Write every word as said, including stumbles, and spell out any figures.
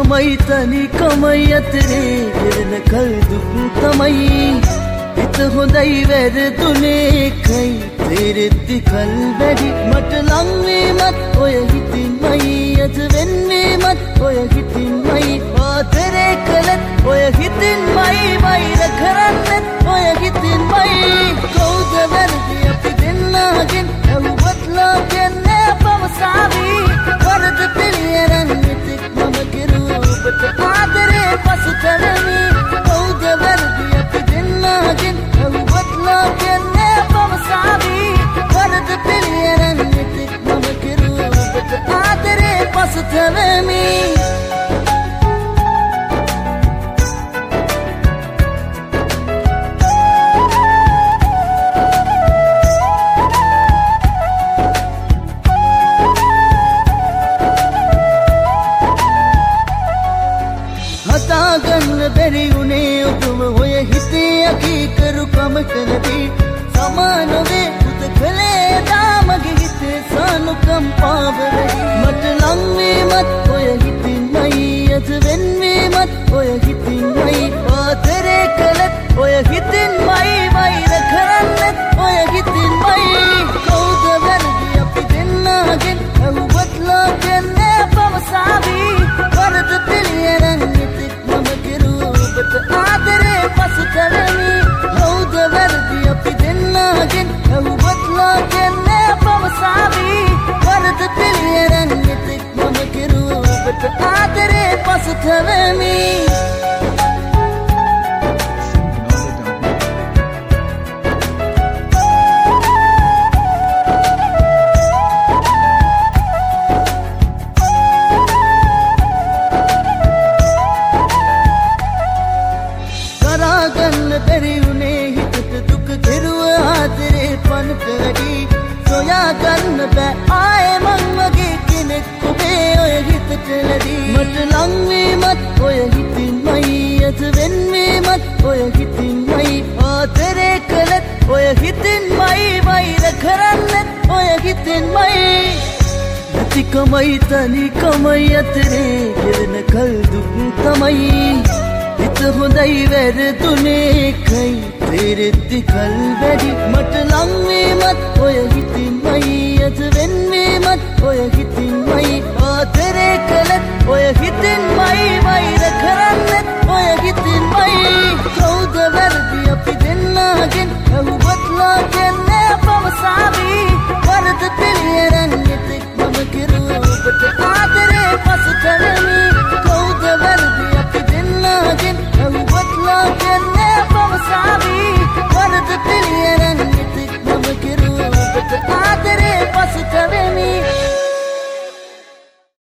නැතිකමයි තනිකමයි අතරේ ගෙරන කල් දුක් තමයි හිත හොඳයි වැරදුනේ එකයි තේරෙද්දි කල් වැඩි මට ලං වීමත් ඔය හිතින්මයි අද වෙන්නේමත් ඔය හිතින්මයි ආදරේ කළත් ඔය හිතින්මයි වෛර කරන්නෙත් ඔය හිතින්මයි කවුද වැරදි අපි දෙන්නගෙන් ඇහුවත් ලෝකෙන්නේ පවසාවි වරද පිළියරන් මෙතෙක් මම කෙරුවට ආදරේ පසුතැවෙමි කවුද වැරදි අපි දෙන්නගෙන් ඇහුවත් ලෝකෙන්නේ පවසාවි වරද පිළියරන් මෙතෙක් මම කෙරුවට ආදරේ පසුතැවෙමි ගන්න බැරි උනේ ඔබම ඔය හිතේ අකීකරු කමකනදී සමානවේ පුත කලේ දාමගේ හිතේ සානුකම්පාවලයි මට ලං වීමත් ඔය හිතින්මයි අද වෙන්වීමත් ඔය හිතින්මයි ආදරේ කළත් ඔය හිතින්මයි වෛර කරන්නෙත් ඔය හිතින්මයි කවුද වැරදි අපි දෙන්නගෙන් ඇහුවත් ලෝකෙන්නේ පවසාවි වරද පිළියරන් ආදරේ පසුතැවෙමි කවුද වැරදි අපි දෙන්නගෙන් ඇහුවත් ලෝකෙන්නේ පවසාවි වරද පිළියරන් මෙතෙක් මම කෙරුවට ආදරේ පසුතැවෙමි ගන්න බැරි උනේ හිතට දුක කෙරුව ආදරේ පනත වැඩි සොයා ගන්න බෑ ආයේ මං වගේ කෙනෙක් ඔබේ ඔය හිතට ලැබී මට ලං වීමත් ඔය හිතින්මයි අද වෙන්වීමත් ඔය හිතින්මයි ආදරේ කළත් ඔය හිතින්මයි වෛර කරන්නෙත් ඔය හිතින්මයි නැතිකමයි තනිකමයි අතරේ ගෙරන කල් දුක් තමයි හිත හොඳයි වැරදුනේ එකයි තේරෙද්දි කල් වැඩි මට ලං වීමත් ඔය හිතින්මයි අද වෙන්වීමත් ඔය හිතින්මයි ආදරේ කළත් ඔය හිතින්මයි වෛර කරන්නෙත් ඔය හිතින්මයි කවුද වැරදි අපි දෙන්නගෙන් ඇහුවත් ලෝකෙන්නේ පවසාවි වරද පිළියරන් මෙතෙක් මම කෙරුවට ආදරේ පසුතැවෙමි කවුද වැරදි අපි දෙන්නගෙන් ඇහුවත් ලෝකෙන්නේ පවසාවි වරද පිළියරන් මෙතෙක් මම කෙරුවට ආදරේ පසුතැවෙමි